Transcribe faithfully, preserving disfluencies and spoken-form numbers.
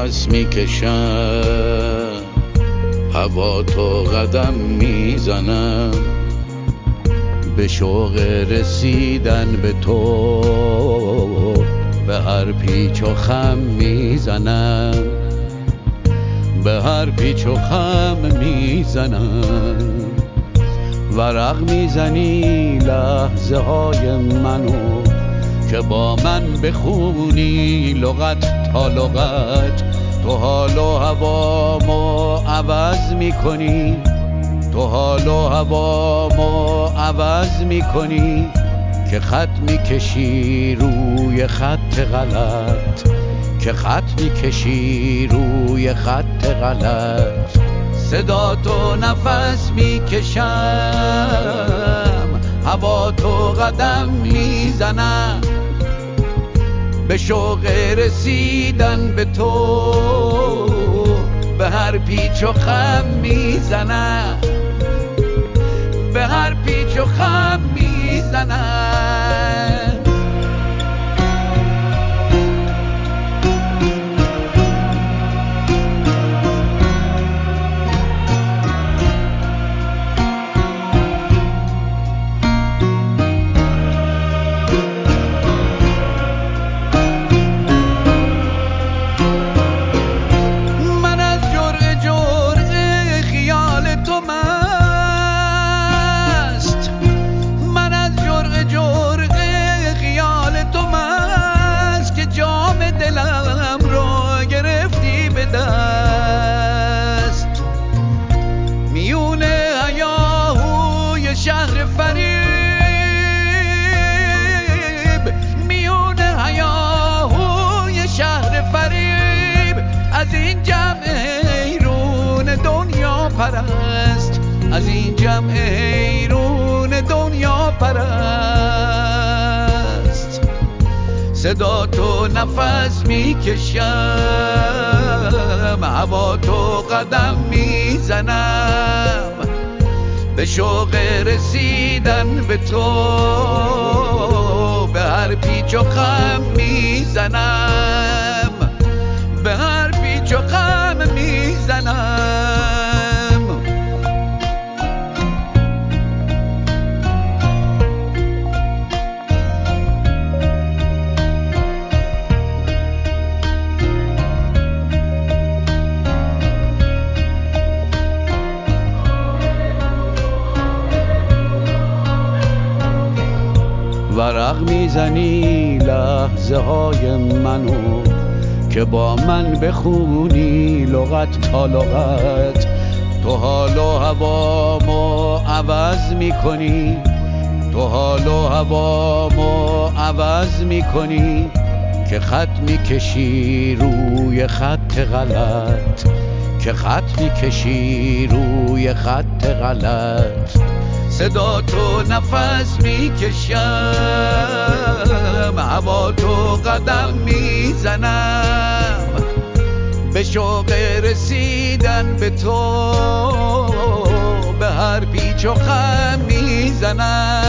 نفس میکشم، هوا تو قدم میزنم، به شوق رسیدن به تو به هر پیچ و خم میزنم، به هر پیچ و خم میزنم. ورق میزنی لحظه های منو که با من بخونی لغت تا لغت. تو حال و هوامو عوض میکنی، تو حال و هوامو عوض میکنی که خط میکشی روی خط غلط، که خط میکشی روی خط غلط. صدا تو نفس میکشم، هوا تو قدم میزنم، به شوق رسیدن به تو به هر پیچ و خم میزنم، به هر پیچ و خم میزنم. از این جمع حیرون دنیا پرست، صدا تو نفس میکشم، هوا تو قدم میزنم، به شوق رسیدن به تو به هر پیچ و خم میزنم، به هر پیچ و خم میزنم. ورق میزنی لحظه های منو که با من بخونی لغت تا لغت. تو حال و هوامو عوض میکنی، تو حال و هوامو عوض میکنی که خط میکشی روی خط غلط، که خط میکشی روی خط غلط. صدا تو نفس میکشم، هوا تو قدم میزنم، به شوق رسیدن به تو به هر پیچ و خم میزنم.